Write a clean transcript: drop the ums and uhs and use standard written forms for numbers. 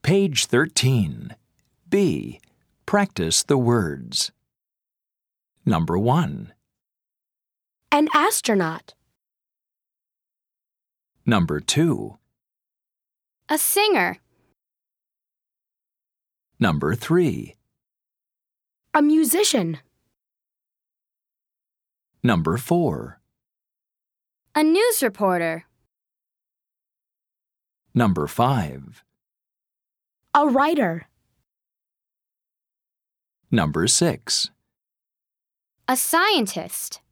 Page 13. B. Practice the words. Number 1. An astronaut. Number 2. A singer. Number 3. A musician. Number 4. A news reporter. Number 5. A writer. Number 6. A scientist.